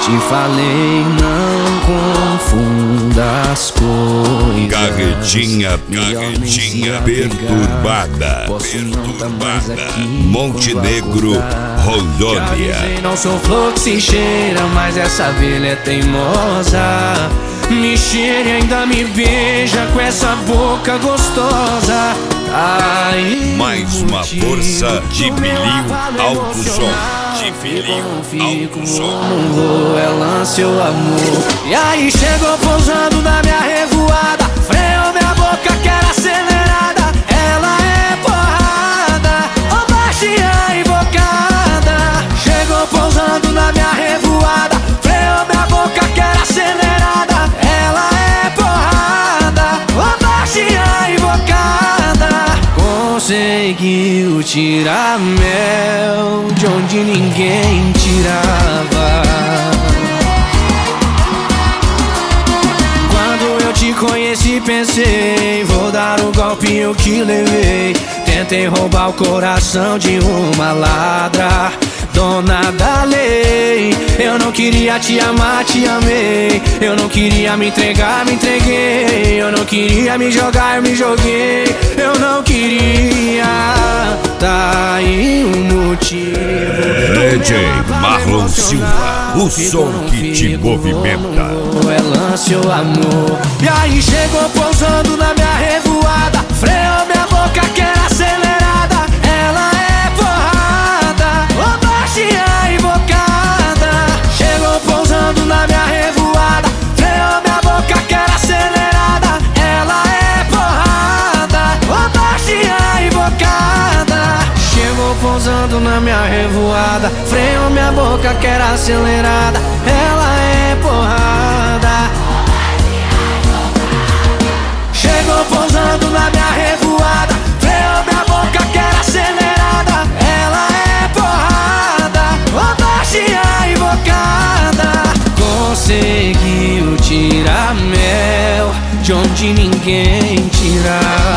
Te falei, não confunda as coisas. Carretinha perturbada. Montenegro, Rondônia. Não sou flor que se cheira, mas essa abelha é teimosa. Me cheira e ainda me beija com essa boca gostosa. Ai, mais uma força de Bilil Alto Som. De Bilil Alto Som. Não vou, ela seu amor. E aí chegou pousando na minha revoada, freou minha boca que era acelerada. Ela é porrada, ô baixinha invocada. Chegou pousando na minha revoada, freou minha boca que era acelerada. Ela é porrada, ô baixinha invocada. Conseguiu tirar mel de onde ninguém tirava. Quando eu te conheci pensei, vou dar o golpe eu que levei. Tentei roubar o coração de uma ladra, dona da lei. Eu não queria te amar, te amei. Eu não queria me entregar, me entreguei. Eu não queria me jogar, me joguei. Eu não queria, tá aí um motivo. DJ Marlon Silva, o som que te movimenta. É lance o amor. E aí chegou pousando na minha revoada, freou minha boca que era acelerada. Ela é porrada, ô baixinha invocada. Chegou pousando na minha revoada, freou minha boca que era acelerada. Ela é porrada, ô baixinha invocada. Chegou pousando na minha revoada, freou minha boca que era acelerada. Ela é porrada. Chegou pousando na minha revoada, freou minha boca que era acelerada. Ela é porrada, ô baixinha invocada. Conseguiu tirar mel de onde ninguém tirava.